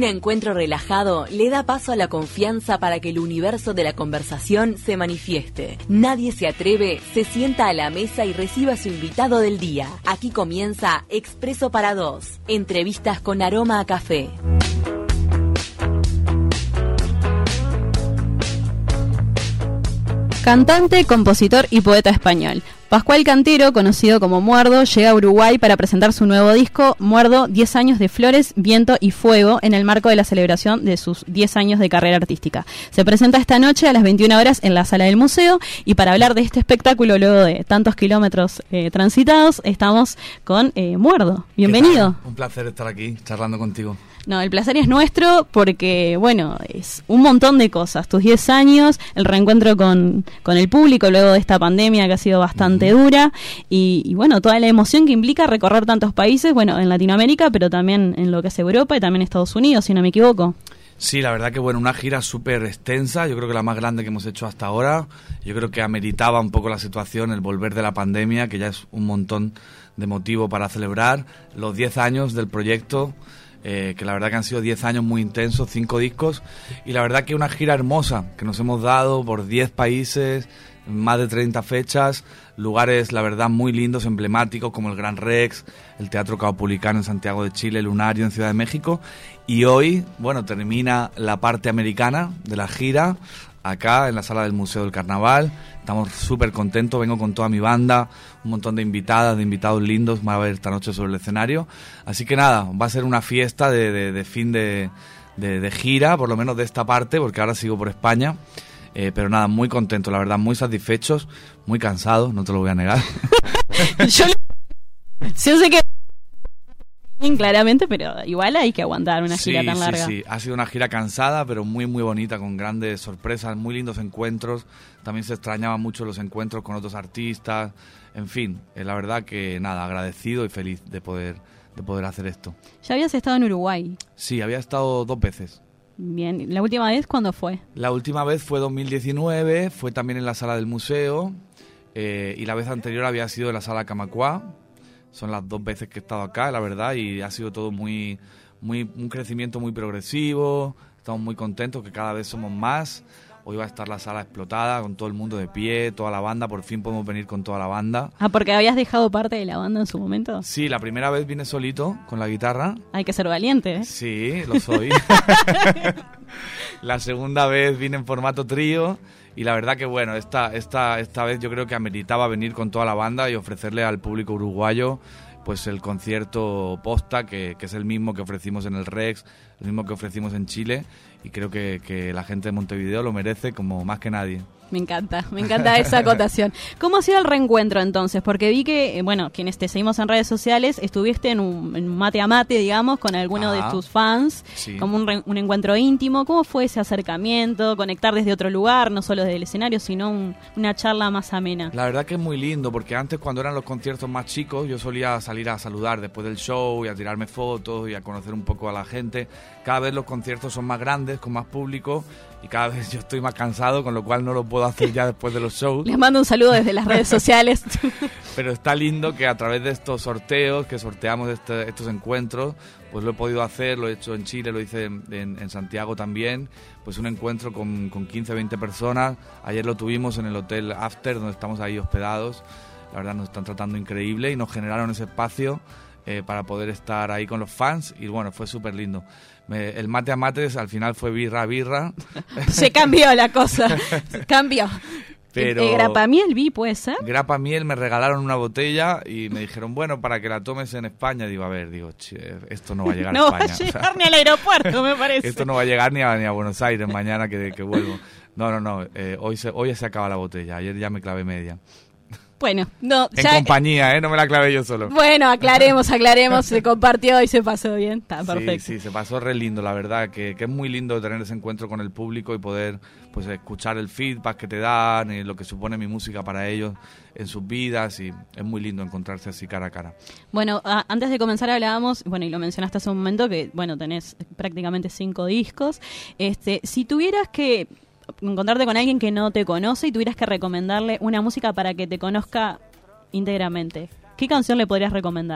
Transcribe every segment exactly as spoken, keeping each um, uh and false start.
encuentro relajado le da paso a la confianza para que el universo de la conversación se manifieste. Nadie se atreve, se sienta a la mesa y recibe a su invitado del día. Aquí comienza Expreso para Dos, entrevistas con aroma a café. Cantante, compositor y poeta español. Pascual Cantero, conocido como Muerdo, llega a Uruguay para presentar su nuevo disco, Muerdo, diez años de flores, viento y fuego, en el marco de la celebración de sus diez años de carrera artística. Se presenta esta noche a las veintiuna horas en la sala del museo, y para hablar de este espectáculo luego de tantos kilómetros eh, transitados, estamos con eh, Muerdo. Bienvenido. Un placer estar aquí charlando contigo. No, el placer es nuestro porque, bueno, es un montón de cosas. Tus diez años, el reencuentro con, con el público luego de esta pandemia que ha sido bastante uh-huh. dura y, y, bueno, toda la emoción que implica recorrer tantos países, bueno, en Latinoamérica, pero también en lo que es Europa y también Estados Unidos, si no me equivoco. Sí, la verdad que, bueno, una gira súper extensa, yo creo que la más grande que hemos hecho hasta ahora. Yo creo que ameritaba un poco la situación, el volver de la pandemia, que ya es un montón de motivo para celebrar los diez años del proyecto. Eh, que la verdad que han sido diez años muy intensos, cinco discos, y la verdad que una gira hermosa que nos hemos dado por diez países, más de treinta fechas, lugares la verdad muy lindos, emblemáticos como el Gran Rex, el Teatro Caupolicán en Santiago de Chile, el Lunario en Ciudad de México, y hoy, bueno, termina la parte americana de la gira acá en la sala del Museo del Carnaval. Estamos súper contentos, vengo con toda mi banda, un montón de invitadas, de invitados lindos, va a haber esta noche sobre el escenario. Así que nada, va a ser una fiesta de, de, de fin de, de, de gira, por lo menos de esta parte, porque ahora sigo por España. Eh, pero nada, muy contentos, la verdad, muy satisfechos, muy cansados, no te lo voy a negar. Yo, yo sé que claramente, pero igual hay que aguantar una gira sí, tan larga. Sí, sí, ha sido una gira cansada, pero muy, muy bonita, con grandes sorpresas, muy lindos encuentros. También se extrañaban mucho los encuentros con otros artistas. En fin, eh, la verdad que nada, agradecido y feliz de poder, de poder hacer esto. ¿Ya habías estado en Uruguay? Sí, había estado dos veces. Bien, ¿la última vez cuándo fue? La última vez fue dos mil diecinueve, fue también en la sala del museo, eh, y la vez anterior había sido en la sala Camacuá. Son las dos veces que he estado acá, la verdad, y ha sido todo muy, muy, un crecimiento muy progresivo. Estamos muy contentos que cada vez somos más. Hoy va a estar la sala explotada, con todo el mundo de pie, toda la banda. Por fin podemos venir con toda la banda. Ah, ¿porque habías dejado parte de la banda en su momento? Sí, la primera vez vine solito, con la guitarra. Hay que ser valiente, ¿eh? Sí, lo soy. La segunda vez vine en formato trío. Y la verdad que bueno, esta, esta, esta vez yo creo que ameritaba venir con toda la banda y ofrecerle al público uruguayo pues el concierto posta, que, que es el mismo que ofrecimos en el Rex, el mismo que ofrecimos en Chile, y creo que, que la gente de Montevideo lo merece como más que nadie. Me encanta, me encanta esa acotación. ¿Cómo ha sido el reencuentro entonces? Porque vi que, bueno, quienes te seguimos en redes sociales, estuviste en un, en mate a mate, digamos, con alguno de tus fans, sí. como un, re, un encuentro íntimo. ¿Cómo fue ese acercamiento? Conectar desde otro lugar, no solo desde el escenario, sino un, una charla más amena. La verdad que es muy lindo, porque antes, cuando eran los conciertos más chicos, yo solía salir a saludar después del show y a tirarme fotos y a conocer un poco a la gente. Cada vez los conciertos son más grandes, con más público, y cada vez yo estoy más cansado, con lo cual no lo puedo hacer ya después de los shows. Les mando un saludo desde las redes sociales. Pero está lindo que a través de estos sorteos, que sorteamos este, estos encuentros, pues lo he podido hacer, lo he hecho en Chile, lo hice en, en, en Santiago también, pues un encuentro con, con quince, veinte personas. Ayer lo tuvimos en el Hotel After, donde estamos ahí hospedados. La verdad nos están tratando increíble y nos generaron ese espacio eh, para poder estar ahí con los fans, y bueno, fue súper lindo. Me, el mate a mates al final fue birra a birra. Se cambió la cosa, cambió. Pero eh, Grapamiel vi, ¿puede ser? Grapamiel, me regalaron una botella y me dijeron, bueno, para que la tomes en España. Digo, a ver, digo, che, esto no va a llegar no a España. No va a llegar o sea, ni al aeropuerto, me parece. Esto no va a llegar ni a, ni a Buenos Aires mañana que, que vuelvo. No, no, no, eh, hoy, se, hoy se acaba la botella, ayer ya me clavé media. Bueno, no, en ya, compañía, ¿eh? No me la clavé yo solo. Bueno, aclaremos, aclaremos, se compartió y se pasó bien, está perfecto. Sí, sí, se pasó re lindo, la verdad, que, que es muy lindo tener ese encuentro con el público y poder pues escuchar el feedback que te dan y lo que supone mi música para ellos en sus vidas, y es muy lindo encontrarse así cara a cara. Bueno, a, antes de comenzar hablábamos, bueno, y lo mencionaste hace un momento, que bueno, tenés prácticamente cinco discos. Este, si tuvieras que encontrarte con alguien que no te conoce y tuvieras que recomendarle una música para que te conozca íntegramente, ¿qué canción le podrías recomendar?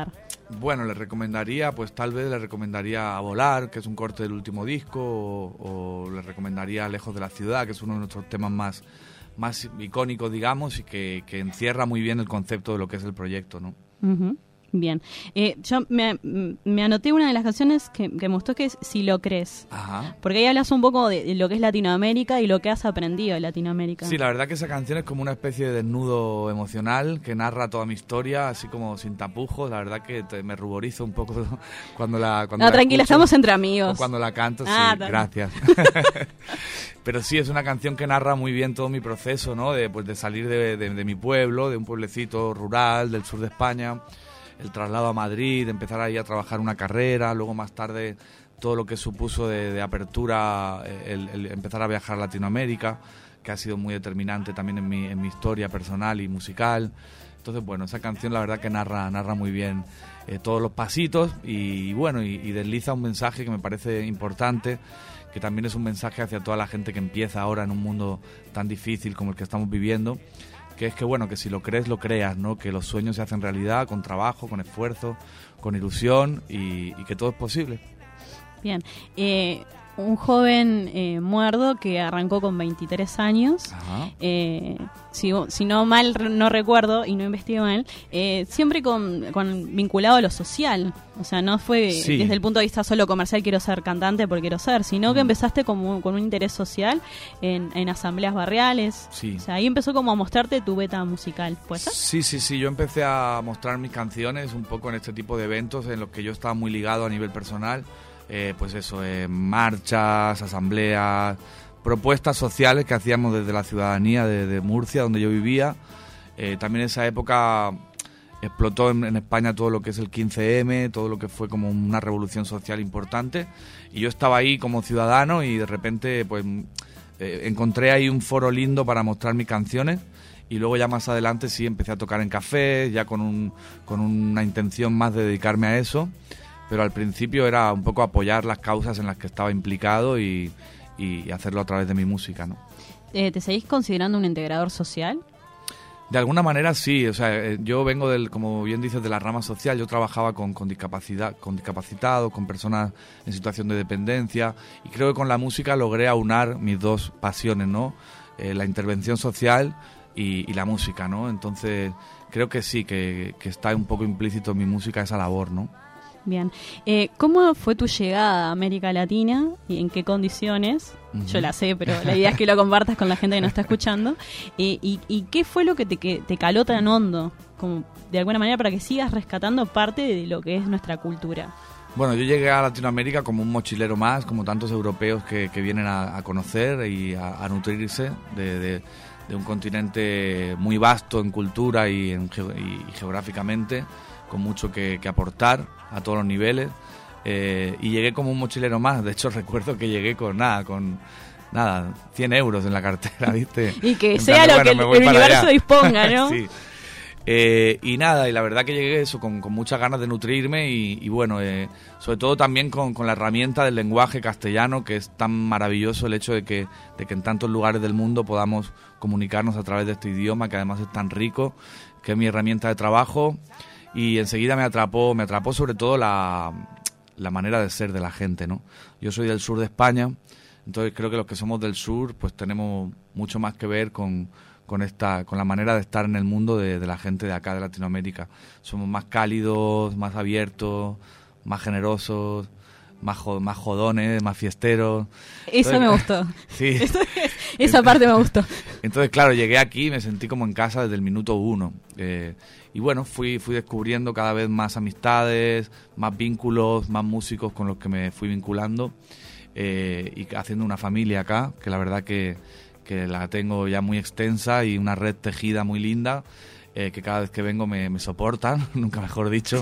Bueno, le recomendaría, pues tal vez le recomendaría A Volar, que es un corte del último disco, o, o le recomendaría Lejos de la ciudad, que es uno de nuestros temas más, más icónicos, digamos, y que, que encierra muy bien el concepto de lo que es el proyecto, ¿no? Uh-huh. Bien. Eh, yo me, me anoté una de las canciones que, que me gustó, que es Si lo crees. Ajá. Porque ahí hablas un poco de lo que es Latinoamérica y lo que has aprendido de Latinoamérica. Sí, la verdad que esa canción es como una especie de desnudo emocional que narra toda mi historia, así como sin tapujos. La verdad que te, me ruborizo un poco cuando la cuando No, la tranquila, escucho, estamos entre amigos. o cuando la canto, ah, sí, también. gracias. Pero sí, es una canción que narra muy bien todo mi proceso, ¿no? De, pues, de salir de, de, de mi pueblo, de un pueblecito rural del sur de España, el traslado a Madrid, empezar ahí a trabajar una carrera, luego más tarde todo lo que supuso de, de apertura, el, el empezar a viajar a Latinoamérica, que ha sido muy determinante también en mi, en mi historia personal y musical. Entonces, bueno, esa canción la verdad que narra, narra muy bien eh, todos los pasitos y, y bueno, y, y desliza un mensaje que me parece importante, que también es un mensaje hacia toda la gente que empieza ahora en un mundo tan difícil como el que estamos viviendo, que es que bueno, que si lo crees, lo creas, ¿no? Que los sueños se hacen realidad con trabajo, con esfuerzo, con ilusión y, y que todo es posible. Bien. Eh, un joven eh, muerdo que arrancó con veintitrés años, eh, si, si no mal no recuerdo y no investigué mal, eh, siempre con, con vinculado a lo social. O sea, no fue sí. desde el punto de vista solo comercial, quiero ser cantante porque quiero ser, sino que empezaste como con un interés social en, en asambleas barriales. Sí. O sea, ahí empezó como a mostrarte tu beta musical, ¿puede ser? Sí, sí, sí. Yo empecé a mostrar mis canciones un poco en este tipo de eventos en los que yo estaba muy ligado a nivel personal. Eh, pues eso, eh, marchas, asambleas, propuestas sociales que hacíamos desde la ciudadanía de, de Murcia, donde yo vivía. Eh, también en esa época explotó en, en España todo lo que es el quince eme, todo lo que fue como una revolución social importante. Y yo estaba ahí como ciudadano y de repente pues eh, encontré ahí un foro lindo para mostrar mis canciones. Y luego ya más adelante sí empecé a tocar en cafés, ya con, un, con una intención más de dedicarme a eso. Pero al principio era un poco apoyar las causas en las que estaba implicado y, y hacerlo a través de mi música, ¿no? Eh, ¿Te seguís considerando un integrador social? De alguna manera sí, o sea, yo vengo del, como bien dices, de la rama social. Yo trabajaba con, con discapacidad, con discapacitados, con personas en situación de dependencia, y creo que con la música logré aunar mis dos pasiones, ¿no? Eh, la intervención social y, y la música, ¿no? Entonces creo que sí, que, que está un poco implícito en mi música esa labor, ¿no? Bien. Eh, ¿Cómo fue tu llegada a América Latina y en qué condiciones? Uh-huh. Yo la sé, pero la idea es que lo compartas con la gente que nos está escuchando. Eh, y, ¿Y qué fue lo que te, que te caló tan hondo? Como, de alguna manera, para que sigas rescatando parte de lo que es nuestra cultura. Bueno, yo llegué a Latinoamérica como un mochilero más, como tantos europeos que, que vienen a, a conocer y a, a nutrirse de, de, de un continente muy vasto en cultura y, en, y, y geográficamente, con mucho que, que aportar a todos los niveles, eh, y llegué como un mochilero más. De hecho recuerdo que llegué con nada, con nada, cien euros en la cartera, ¿viste? Y que en sea plan, lo bueno, que el, el universo allá. disponga, ¿no? Sí. Eh, y nada, y la verdad que llegué eso con, con muchas ganas de nutrirme y, y bueno, eh, sobre todo también con, con la herramienta del lenguaje castellano, que es tan maravilloso el hecho de que, de que en tantos lugares del mundo podamos comunicarnos a través de este idioma, que además es tan rico, que es mi herramienta de trabajo. Y enseguida me atrapó, me atrapó sobre todo la, la manera de ser de la gente, ¿no? Yo soy del sur de España, entonces creo que los que somos del sur pues tenemos mucho más que ver con, con esta, con la manera de estar en el mundo de, de la gente de acá de Latinoamérica. Somos más cálidos, más abiertos, más generosos, más, más jodones, más fiesteros. Eso entonces, me gustó. Sí. Eso, esa parte me gustó. Entonces, claro, llegué aquí y me sentí como en casa desde el minuto uno. Eh, y bueno, fui, fui descubriendo cada vez más amistades, más vínculos, más músicos con los que me fui vinculando, eh, y haciendo una familia acá, que la verdad que, que la tengo ya muy extensa y una red tejida muy linda. Eh, que cada vez que vengo me, me soportan, nunca mejor dicho,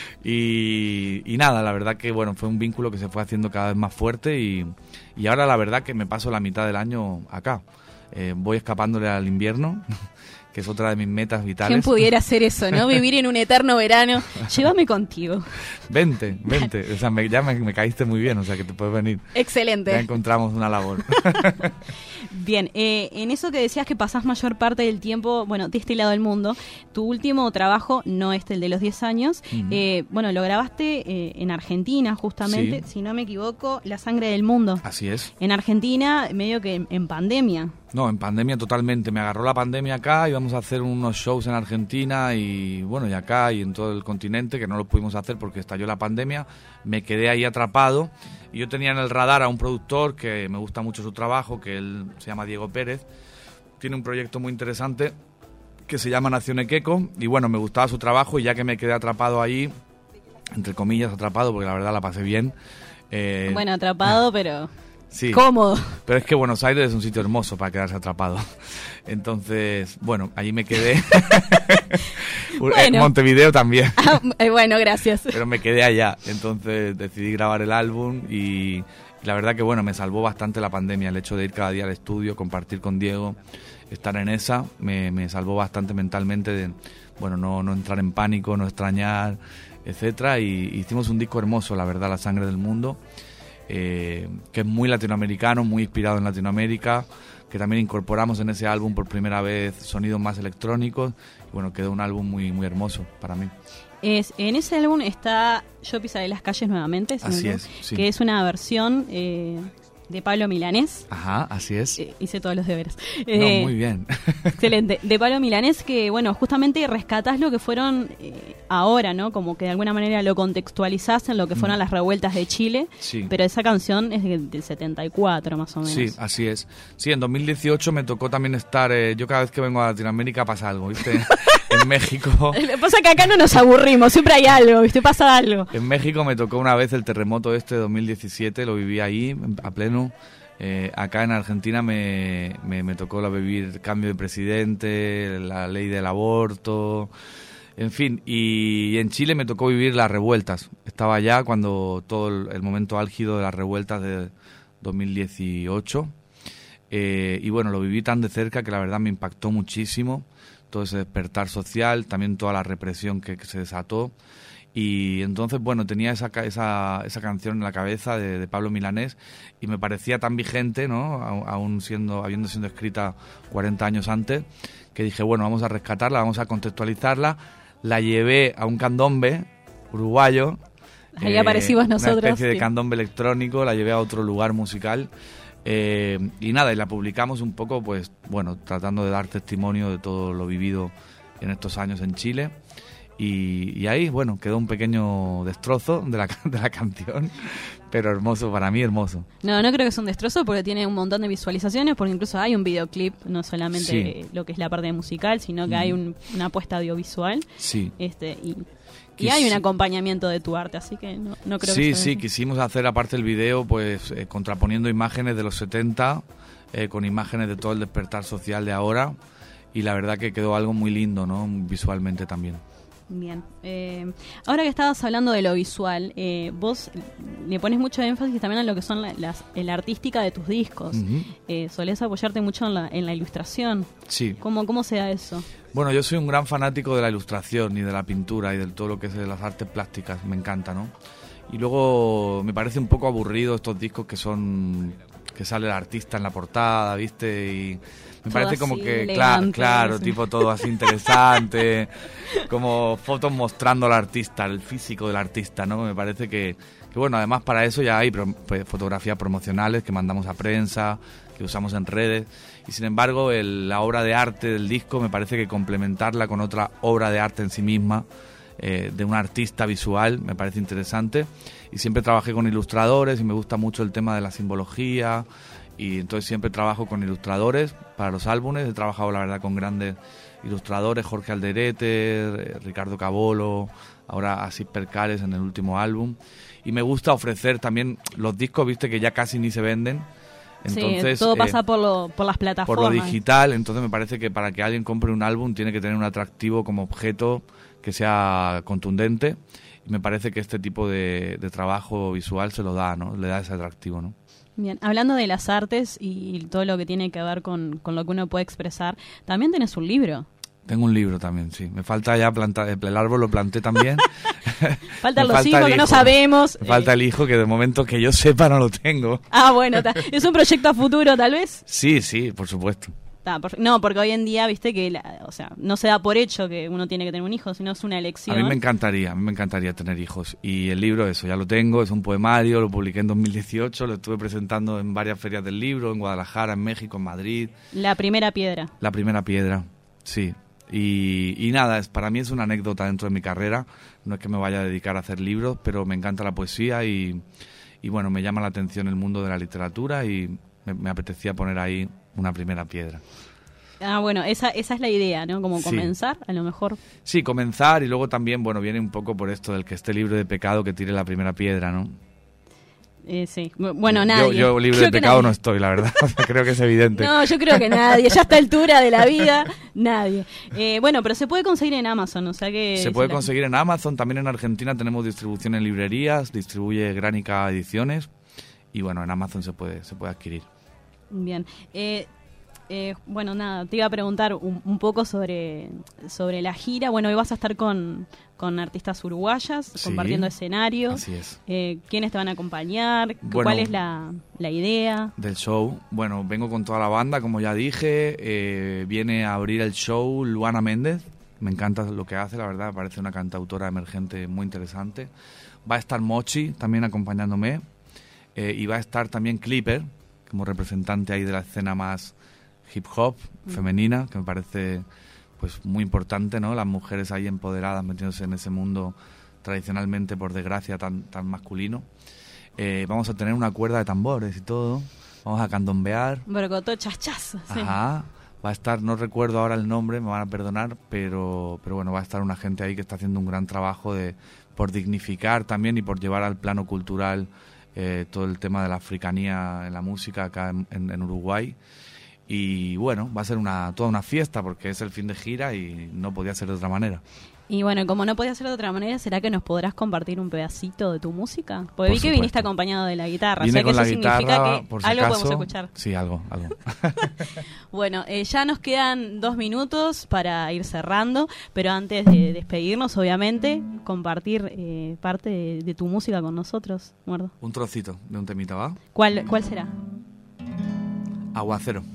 y, y nada, la verdad que bueno, fue un vínculo que se fue haciendo cada vez más fuerte y, y ahora la verdad que me paso la mitad del año acá. Eh, voy escapándole al invierno que es otra de mis metas vitales. ¿Quién pudiera hacer eso, no? Vivir en un eterno verano. Llévame contigo. Vente, vente. O sea, me, ya me, me caíste muy bien, o sea, que te puedes venir. Excelente. Ya encontramos una labor. Bien, eh, en eso que decías que pasás mayor parte del tiempo, bueno, de este lado del mundo, tu último trabajo, no este, el de los diez años, uh-huh. eh, bueno, lo grabaste eh, en Argentina, justamente, sí. Si no me equivoco, La sangre del mundo. Así es. En Argentina, medio que en, en pandemia. No, en pandemia totalmente. Me agarró la pandemia acá, íbamos a hacer unos shows en Argentina y bueno, y acá y en todo el continente, que no lo pudimos hacer porque estalló la pandemia. Me quedé ahí atrapado y yo tenía en el radar a un productor que me gusta mucho su trabajo, que él se llama Diego Pérez. Tiene un proyecto muy interesante que se llama Nación Equeco y bueno, me gustaba su trabajo y ya que me quedé atrapado ahí, entre comillas atrapado, porque la verdad la pasé bien. Eh, bueno, atrapado, pero... Sí, cómodo. Pero es que Buenos Aires es un sitio hermoso para quedarse atrapado. Entonces, bueno, allí me quedé. Bueno. Montevideo también. Ah, bueno, gracias. Pero me quedé allá. Entonces decidí grabar el álbum y, y la verdad que, bueno, me salvó bastante la pandemia. El hecho de ir cada día al estudio, compartir con Diego, estar en esa, me, me salvó bastante mentalmente de, bueno, no, no entrar en pánico, no extrañar, etcétera. Y hicimos un disco hermoso, la verdad, La sangre del mundo. Eh, que es muy latinoamericano, muy inspirado en Latinoamérica, que también incorporamos en ese álbum por primera vez sonidos más electrónicos y bueno, quedó un álbum muy muy hermoso para mí. Es, en ese álbum está Yo pisaré las calles nuevamente, así es, sí. Que es una versión eh, de Pablo Milanés. Ajá, así es. Eh, hice todos los deberes. Eh, no, muy bien. Excelente. De Pablo Milanés, que bueno, justamente rescatás lo que fueron eh, ahora, ¿no? Como que de alguna manera lo contextualizás en lo que fueron mm. las revueltas de Chile. Sí. Pero esa canción es del, del setenta y cuatro más o menos. Sí, así es. Sí, en dos mil dieciocho me tocó también estar, eh, yo cada vez que vengo a Latinoamérica pasa algo, ¿viste? En México. Lo que pasa es que acá no nos aburrimos, siempre hay algo, ¿viste? Pasa algo. En México me tocó una vez el terremoto este de dos mil diecisiete, lo viví ahí a pleno. Eh, acá en Argentina me, me, me tocó la vivir cambio de presidente, la ley del aborto, en fin. Y, y en Chile me tocó vivir las revueltas. Estaba allá cuando todo el, el momento álgido de las revueltas de dos mil dieciocho. Eh, y bueno, lo viví tan de cerca que la verdad me impactó muchísimo. Todo ese despertar social, también toda la represión que, que se desató. Y entonces, bueno, tenía esa esa, esa canción en la cabeza de, de Pablo Milanés y me parecía tan vigente, ¿no? Aún siendo, habiendo sido escrita cuarenta años antes, que dije, bueno, vamos a rescatarla, vamos a contextualizarla. La llevé a un candombe uruguayo. Ahí eh, aparecimos nosotros. Una especie sí. de candombe electrónico, la llevé a otro lugar musical. Eh, y nada, y la publicamos un poco, pues, bueno, tratando de dar testimonio de todo lo vivido en estos años en Chile. Y, y ahí, bueno, quedó un pequeño destrozo de la, de la canción, pero hermoso, para mí hermoso. No, no creo que es un destrozo porque tiene un montón de visualizaciones, porque incluso hay un videoclip, no solamente sí. lo que es la parte musical, sino que mm. hay un, una apuesta audiovisual. Sí. Este, y, y hay un acompañamiento de tu arte, así que no, no creo sí, que sea... Sí, sí, quisimos hacer aparte el video, pues eh, contraponiendo imágenes de los setenta eh, con imágenes de todo el despertar social de ahora, y la verdad que quedó algo muy lindo, ¿no? Visualmente también. Bien. Eh, ahora que estabas hablando de lo visual, eh, vos le pones mucho énfasis también a lo que son la, las, la artística de tus discos. Uh-huh. Eh, solés apoyarte mucho en la, en la ilustración. Sí. ¿Cómo, ¿Cómo se da eso? Bueno, yo soy un gran fanático de la ilustración y de la pintura y de todo lo que es de las artes plásticas. Me encanta, ¿no? Y luego me parece un poco aburrido estos discos que son... que sale el artista en la portada, ¿viste? Y... me todo parece como que, claro, claro, sí. Tipo todo así interesante, como fotos mostrando al artista, el físico del artista, ¿no? Me parece que, que bueno, además para eso ya hay pro, pues, fotografías promocionales que mandamos a prensa, que usamos en redes, y sin embargo el, la obra de arte del disco me parece que complementarla con otra obra de arte en sí misma, eh, de un artista visual, me parece interesante, y siempre trabajé con ilustradores y me gusta mucho el tema de la simbología, y entonces siempre trabajo con ilustradores para los álbumes. He trabajado la verdad con grandes ilustradores, Jorge Alderete, Ricardo Cabolo, ahora Asís Percales en el último álbum, y me gusta ofrecer también los discos, viste, que ya casi ni se venden. Entonces, sí, todo eh, pasa por, lo, por las plataformas. Por lo digital, entonces me parece que para que alguien compre un álbum tiene que tener un atractivo como objeto que sea contundente, y me parece que este tipo de, de trabajo visual se lo da, ¿no? Le da ese atractivo, ¿no? Bien, hablando de las artes y todo lo que tiene que ver con, con lo que uno puede expresar, también tenés un libro. Tengo un libro también, sí. Me falta ya plantar, el árbol lo planté también. Faltan los falta hijos que hijo. no sabemos. Me falta eh. el hijo que de momento que yo sepa no lo tengo. Ah, bueno, ta. ¿Es un proyecto a futuro tal vez? Sí, sí, por supuesto. Ta, por... No, porque hoy en día, viste que, la... o sea, no se da por hecho que uno tiene que tener un hijo, sino es una elección. A mí me encantaría, a mí me encantaría tener hijos. Y el libro, eso, ya lo tengo, es un poemario, lo publiqué en dos mil dieciocho, lo estuve presentando en varias ferias del libro, en Guadalajara, en México, en Madrid. La primera piedra. La primera piedra, sí. Y, y nada, es, para mí es una anécdota dentro de mi carrera. No es que me vaya a dedicar a hacer libros, pero me encanta la poesía y, y bueno, me llama la atención el mundo de la literatura y me, me apetecía poner ahí una primera piedra. Ah, bueno, esa, esa es la idea, ¿no? Como Sí. comenzar, a lo mejor. Sí, comenzar y luego también, bueno, viene un poco por esto del que esté libre de pecado que tire la primera piedra, ¿no? Eh, sí. Bueno, Yo- nadie. Yo, libre Creo de que pecado nadie. no estoy, la verdad. O sea, creo que es evidente. No, yo creo que nadie. Ya a esta altura de la vida, nadie. Eh, bueno, pero se puede conseguir en Amazon, o sea que... Se puede si la- conseguir en Amazon, también en Argentina tenemos distribución en librerías, distribuye Gránica Ediciones y bueno, en Amazon se puede, se puede adquirir. Bien. Eh, eh, bueno, nada, te iba a preguntar un, un poco sobre, sobre la gira. Bueno, hoy vas a estar con, con artistas uruguayas, Sí, compartiendo escenario. Así es. Eh, ¿Quiénes te van a acompañar? Bueno, ¿Cuál es la, la idea? Del show, bueno, vengo con toda la banda, como ya dije, eh, viene a abrir el show Luana Méndez, me encanta lo que hace, la verdad, me parece una cantautora emergente muy interesante. Va a estar Mochi también acompañándome eh, y va a estar también Clipper, como representante ahí de la escena más hip hop femenina, que me parece pues muy importante, ¿no? Las mujeres ahí empoderadas metiéndose en ese mundo tradicionalmente, por desgracia, tan, tan masculino. Eh, vamos a tener una cuerda de tambores y todo, vamos a candombear. Brocotó chachas. Sí. Ajá, va a estar, no recuerdo ahora el nombre, me van a perdonar, pero, pero bueno, va a estar una gente ahí que está haciendo un gran trabajo de por dignificar también y por llevar al plano cultural eh, todo el tema de la africanía en la música acá en, en, en Uruguay. Y bueno, va a ser una toda una fiesta porque es el fin de gira y no podía ser de otra manera. Y bueno, como no podía ser de otra manera, ¿será que nos podrás compartir un pedacito de tu música? Porque Por vi que supuesto. viniste acompañado de la guitarra, Vine o sea que con eso la significa guitarra, que por si algo acaso. podemos escuchar. Sí, algo, algo. Bueno, eh, ya nos quedan dos minutos para ir cerrando, pero antes de despedirnos, obviamente, compartir eh, parte de, de tu música con nosotros, Muerdo. Un trocito de un temita, ¿va? ¿Cuál, cuál será? Aguacero.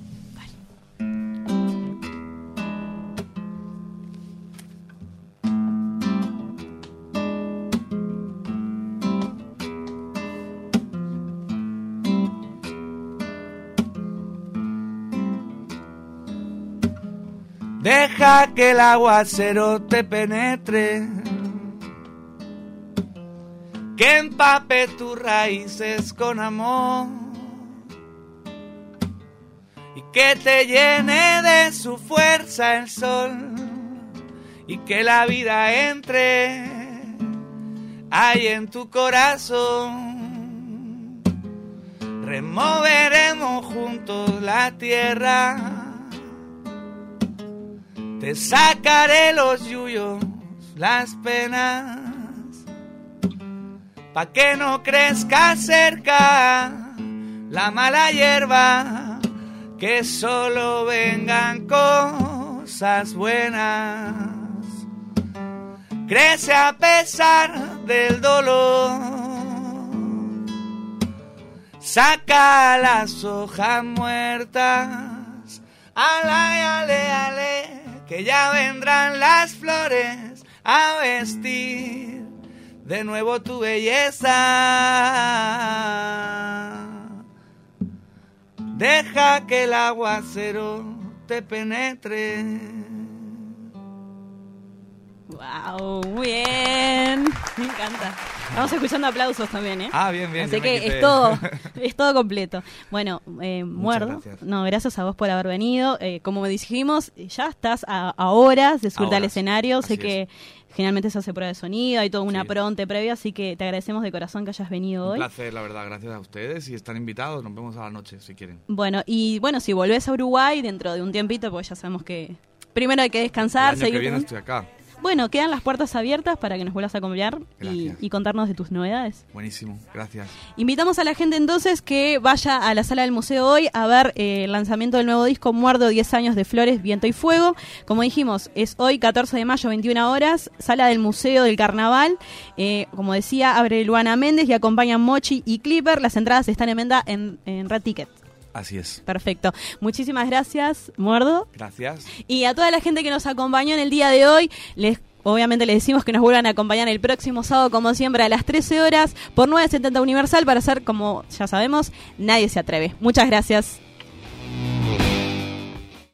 Deja que el aguacero te penetre, que empape tus raíces con amor y que te llene de su fuerza el sol y que la vida entre ahí en tu corazón. Removeremos juntos la tierra, te sacaré los yuyos, las penas, pa' que no crezca cerca la mala hierba, que solo vengan cosas buenas. Crece a pesar del dolor, saca las hojas muertas, ale, ale, ale, que ya vendrán las flores a vestir de nuevo tu belleza. Deja que el aguacero te penetre. ¡Wow! Muy bien. Me encanta. Vamos escuchando aplausos también, ¿eh? Ah, bien, bien. Así yo me que quité. es todo, es todo completo. Bueno, eh, Muerdo, gracias. no, gracias a vos por haber venido. Eh, como dijimos, ya estás a, a horas de subirte A al horas, escenario. Sé así que es. generalmente se hace prueba de sonido, hay toda una Sí. pronte previa, así que te agradecemos de corazón que hayas venido Un hoy. placer, la verdad, gracias a ustedes y están invitados, nos vemos a la noche si quieren. Bueno, y bueno, si volvés a Uruguay dentro de un tiempito, pues ya sabemos que primero hay que descansar, El año seguir. que viene estoy acá. Bueno, quedan las puertas abiertas para que nos vuelvas a acompañar y, y contarnos de tus novedades. Buenísimo, gracias. Invitamos a la gente entonces que vaya a la sala del museo hoy a ver eh, el lanzamiento del nuevo disco Muerdo, diez años de Flores, Viento y Fuego. Como dijimos, es hoy catorce de mayo, veintiuna horas, sala del Museo del Carnaval. Eh, como decía, abre Luana Méndez y acompañan Mochi y Clipper. Las entradas están en venta en, en Red Ticket. Así es. Perfecto. Muchísimas gracias, Muerdo. Gracias. Y a toda la gente que nos acompañó en el día de hoy, les obviamente les decimos que nos vuelvan a acompañar el próximo sábado, como siempre, a las trece horas por nueve setenta Universal para hacer, como ya sabemos, Nadie se atreve. Muchas gracias.